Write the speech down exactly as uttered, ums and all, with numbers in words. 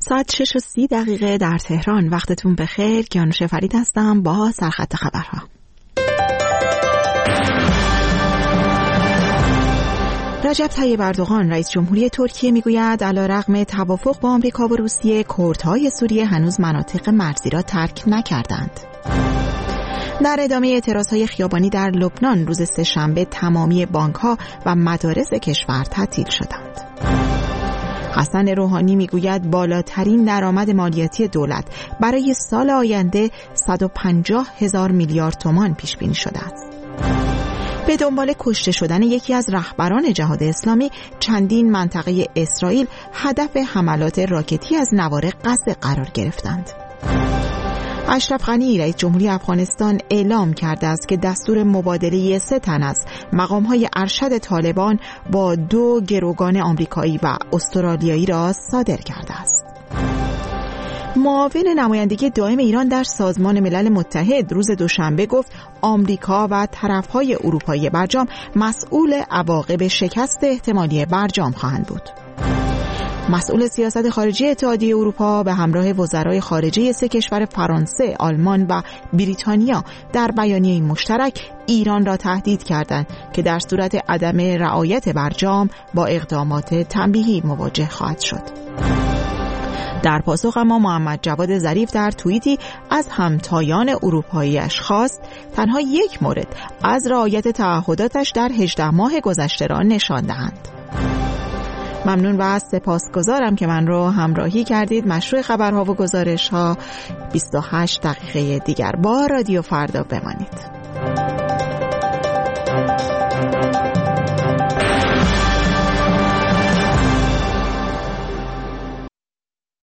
ساعت شش و سی دقیقه در تهران. وقتتون بخیر. کیانوش فرید هستم با سرخط خبرها. رجب طیب اردوغان رئیس جمهوری ترکیه میگوید علیرغم توافق با آمریکا و روسیه، کردهای سوریه هنوز مناطق مرزی را ترک نکردند. در ادامه اعتراضهای خیابانی در لبنان روز سه‌شنبه تمامی بانک‌ها و مدارس کشور تعطیل شدند. حسن روحانی میگوید بالاترین درآمد مالیاتی دولت برای سال آینده صد و پنجاه هزار میلیارد تومان پیش بینی شده است. به دنبال کشته شدن یکی از رهبران جهاد اسلامی، چندین منطقه اسرائیل هدف حملات راکتی از نوار غزه قرار گرفتند. اشرف غنی رئیس جمهوری افغانستان اعلام کرده است که دستور مبادله سه تن از مقام‌های ارشد طالبان با دو گروگان آمریکایی و استرالیایی را صادر کرده است. معاون نمایندگی دائم ایران در سازمان ملل متحد روز دوشنبه گفت آمریکا و طرف‌های اروپایی برجام مسئول عواقب شکست احتمالی برجام خواهند بود. مسئول سیاست خارجی اتحادیه اروپا به همراه وزرای خارجه سه کشور فرانسه، آلمان و بریتانیا در بیانیه مشترک ایران را تهدید کردند که در صورت عدم رعایت برجام با اقدامات تنبیهی مواجه خواهد شد. در پاسخ اما محمد جواد ظریف در توییتی از همتایان اروپایی‌اش خواست تنها یک مورد از رعایت تعهداتش در هجده ماه گذشته را نشان دهند. ممنون و سپاسگزارم که من رو همراهی کردید. مشروع خبرها و گزارش‌ها بیست و هشت دقیقه دیگر با رادیو فردا بمانید.